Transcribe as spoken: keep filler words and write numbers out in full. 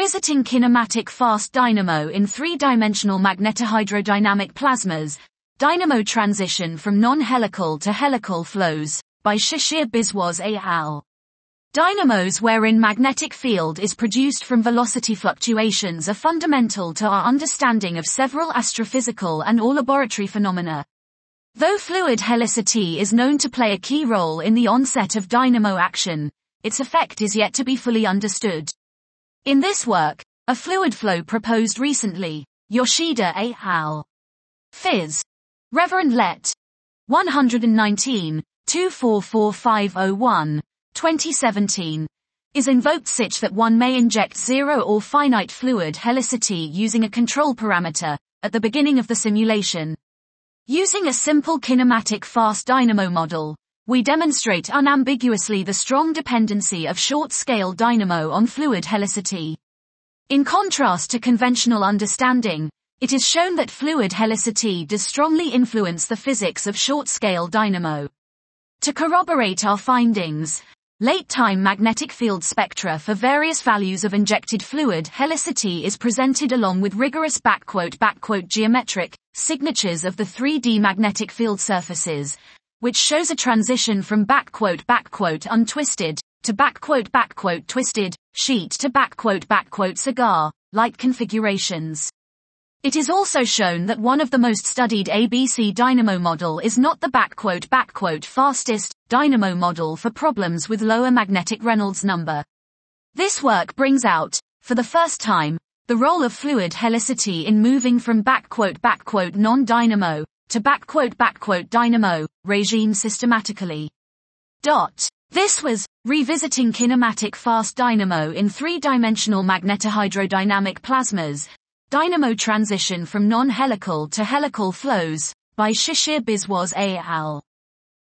Revisiting kinematic fast dynamo in three-dimensional magnetohydrodynamic plasmas, dynamo transition from non-helical to helical flows, by Shishir Biswas et al. Dynamos wherein magnetic field is produced from velocity fluctuations are fundamental to our understanding of several astrophysical and or laboratory phenomena. Though fluid helicity is known to play a key role in the onset of dynamo action, its effect is yet to be fully understood. In this work, a fluid flow proposed recently, Yoshida et al. Phys. Reverend Let. one nineteen, two four four five oh one, twenty seventeen, is invoked such that one may inject zero or finite fluid helicity using a control parameter, at the beginning of the simulation. Using a simple kinematic fast dynamo model, we demonstrate unambiguously the strong dependency of short-scale dynamo on fluid helicity. In contrast to conventional understanding, it is shown that fluid helicity does strongly influence the physics of short-scale dynamo. To corroborate our findings, late-time magnetic field spectra for various values of injected fluid helicity is presented along with rigorous backquote backquote geometric signatures of the three D magnetic field surfaces, which shows a transition from backquote backquote untwisted to backquote backquote twisted sheet to backquote backquote cigar-like configurations. It is also shown that one of the most studied A B C dynamo model is not the backquote backquote fastest dynamo model for problems with lower magnetic Reynolds number. This work brings out, for the first time, the role of fluid helicity in moving from backquote backquote non-dynamo to backquote backquote dynamo regime systematically. Dot. This was Revisiting Kinematic Fast Dynamo in Three-Dimensional Magnetohydrodynamic Plasmas, Dynamo Transition from Non-Helical to Helical Flows, by Shishir Biswas et al.